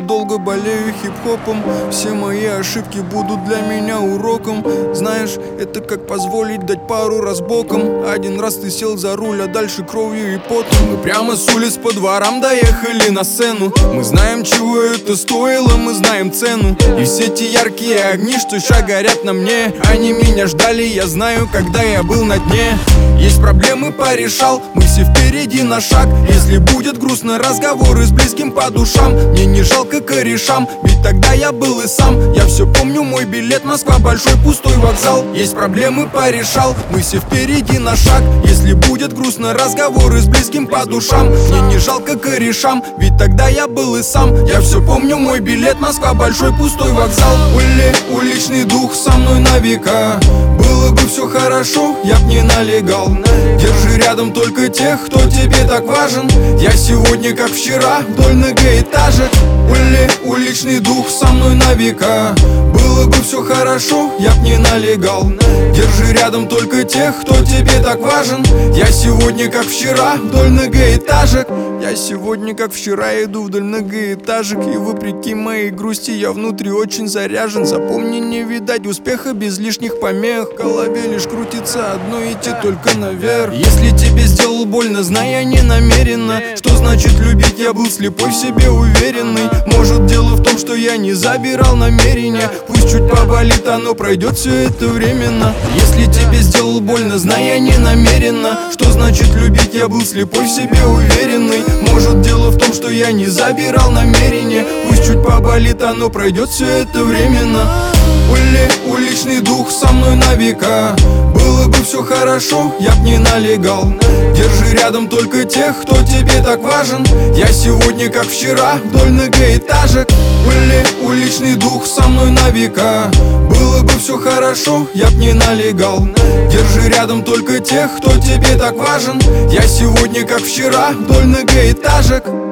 долго болею хип-хопом. Все мои ошибки будут для меня уроком. Знаешь, это как позволить дать пару раз боком. Один раз ты сел за руль, а дальше кровью и потом. Мы прямо с улиц по дворам доехали на сцену. Мы знаем, чего это стоило, мы знаем цену. И все те яркие огни, что ща горят на мне, они меня ждали, я знаю, когда я был на дне. Есть проблемы, порешал, мы все впереди на шаг. Если будет грустно, разговоры с близким по душам. Мне не жалко корешам, ведь тогда я был и сам. Я все помню, мой билет, Москва, большой пустой вокзал. Есть проблемы, порешал, мы все впереди на шаг. Если будет грустно, разговоры с близким по душам. Мне не жалко корешам, ведь тогда я был и сам. Я все помню, мой билет, Москва, большой пустой вокзал. Уличный дух со мной на века. Было бы все хорошо, я б не налегал. Держи рядом только тех, кто тебе так важен. Я сегодня, как вчера, вдоль многоэтажек. Уличный дух со мной на века. Было бы все хорошо, я б не налегал. Держи рядом только тех, кто тебе так важен. Я сегодня, как вчера, вдоль многоэтажек. Я сегодня, как вчера, иду вдоль многоэтажек. И вопреки моей грусти я внутри очень заряжен. Запомни, не видать успеха без лишних помех. В голове лишь крутится одно, идти только наверх. Если тебе сделал больно, знай, я не намеренно. Что значит любить? Я был слепой, в себе уверенный. Может, дело в том, что я не забирал намерения. Пусть чуть поболит, оно пройдет, все это временно. Если тебе сделал больно, знай, я не намеренно. Что значит любить? Я был слепой, в себе уверенный. Может, дело в том, что я не забирал намерения. Пусть чуть поболит, оно пройдет, все это временно. Уличный дух со мной на века. Было бы все хорошо, я б не налегал. Держи рядом только тех, кто тебе так важен. Я сегодня, как вчера, вдоль многоэтажек. Уличный дух со мной на века. Было бы все хорошо, я б не налегал. Держи рядом только тех, кто тебе так важен. Я сегодня, как вчера, вдоль многоэтажек.